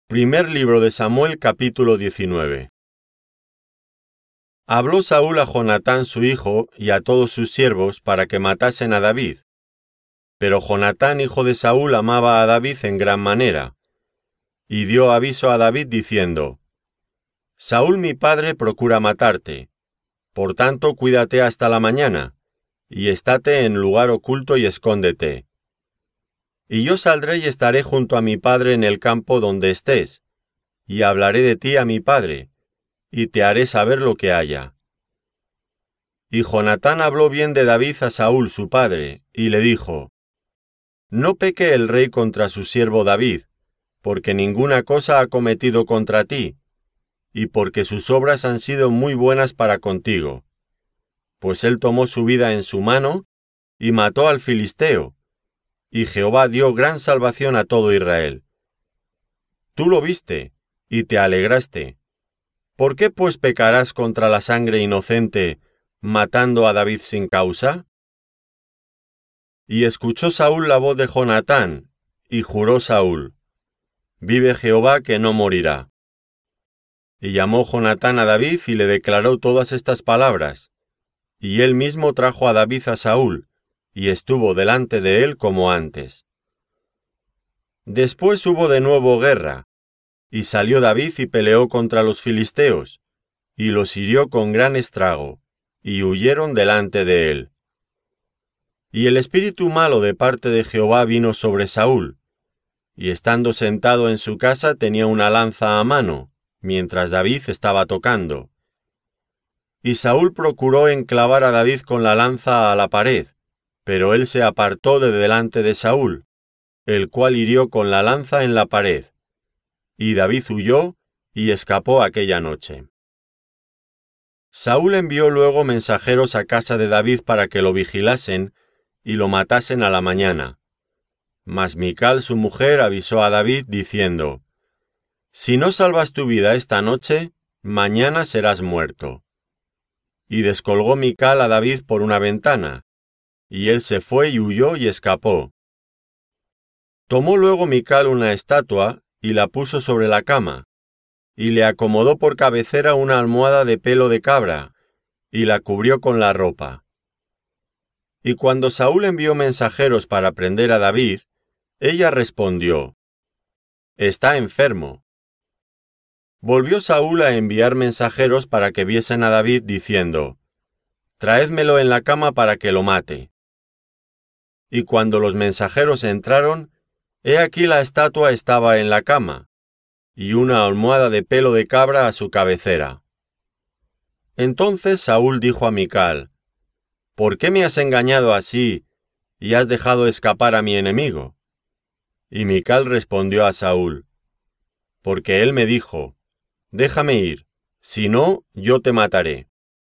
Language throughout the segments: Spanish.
Primer libro de Samuel, capítulo 19. Habló Saúl a Jonatán su hijo y a todos sus siervos para que matasen a David. Pero Jonatán, hijo de Saúl, amaba a David en gran manera, y dio aviso a David diciendo: Saúl mi padre procura matarte, por tanto cuídate hasta la mañana, y estate en lugar oculto y escóndete. Y yo saldré y estaré junto a mi padre en el campo donde estés, y hablaré de ti a mi padre, y te haré saber lo que haya. Y Jonatán habló bien de David a Saúl su padre, y le dijo: No peque el rey contra su siervo David, porque ninguna cosa ha cometido contra ti, y porque sus obras han sido muy buenas para contigo. Pues él tomó su vida en su mano, y mató al filisteo, y Jehová dio gran salvación a todo Israel. Tú lo viste, y te alegraste. ¿Por qué pues pecarás contra la sangre inocente, matando a David sin causa? Y escuchó Saúl la voz de Jonatán, y juró Saúl: Vive Jehová que no morirá. Y llamó Jonatán a David y le declaró todas estas palabras, y él mismo trajo a David a Saúl, y estuvo delante de él como antes. Después hubo de nuevo guerra, y salió David y peleó contra los filisteos, y los hirió con gran estrago, y huyeron delante de él. Y el espíritu malo de parte de Jehová vino sobre Saúl, y estando sentado en su casa tenía una lanza a mano, mientras David estaba tocando. Y Saúl procuró enclavar a David con la lanza a la pared, pero él se apartó de delante de Saúl, el cual hirió con la lanza en la pared. Y David huyó y escapó aquella noche. Saúl envió luego mensajeros a casa de David para que lo vigilasen y lo matasen a la mañana. Mas Mical su mujer avisó a David diciendo: Si no salvas tu vida esta noche, mañana serás muerto. Y descolgó Mical a David por una ventana, y él se fue y huyó y escapó. Tomó luego Mical una estatua y la puso sobre la cama, y le acomodó por cabecera una almohada de pelo de cabra, y la cubrió con la ropa. Y cuando Saúl envió mensajeros para prender a David, ella respondió: Está enfermo. Volvió Saúl a enviar mensajeros para que viesen a David, diciendo: Traédmelo en la cama para que lo mate. Y cuando los mensajeros entraron, he aquí la estatua estaba en la cama, y una almohada de pelo de cabra a su cabecera. Entonces Saúl dijo a Mical: ¿Por qué me has engañado así, y has dejado escapar a mi enemigo? Y Mical respondió a Saúl: Porque él me dijo: Déjame ir, si no, yo te mataré.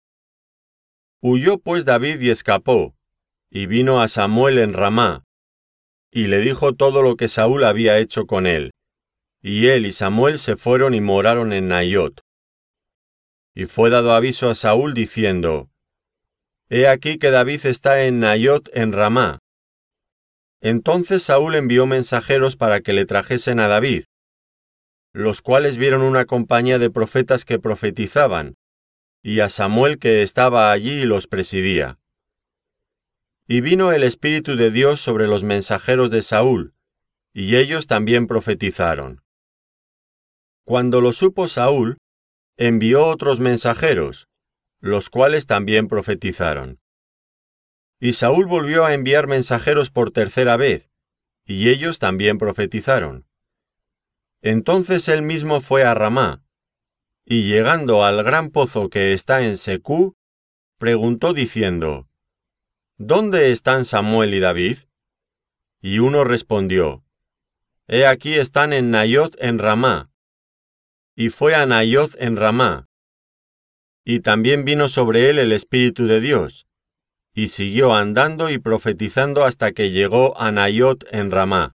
Huyó pues David y escapó, y vino a Samuel en Ramá, y le dijo todo lo que Saúl había hecho con él. Y él y Samuel se fueron y moraron en Naiot. Y fue dado aviso a Saúl diciendo: He aquí que David está en Naiot en Ramá. Entonces Saúl envió mensajeros para que le trajesen a David, los cuales vieron una compañía de profetas que profetizaban, y a Samuel que estaba allí y los presidía. Y vino el Espíritu de Dios sobre los mensajeros de Saúl, y ellos también profetizaron. Cuando lo supo Saúl, envió otros mensajeros, los cuales también profetizaron. Y Saúl volvió a enviar mensajeros por tercera vez, y ellos también profetizaron. Entonces él mismo fue a Ramá, y llegando al gran pozo que está en Secú, preguntó diciendo: ¿Dónde están Samuel y David? Y uno respondió: He aquí están en Naiot en Ramá. Y fue a Naiot en Ramá. Y también vino sobre él el Espíritu de Dios, y siguió andando y profetizando hasta que llegó a Naiot en Ramá.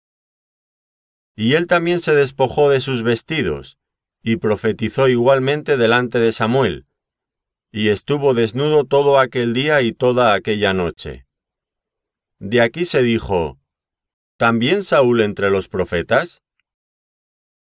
Y él también se despojó de sus vestidos, y profetizó igualmente delante de Samuel, y estuvo desnudo todo aquel día y toda aquella noche. De aquí se dijo: ¿También Saúl entre los profetas?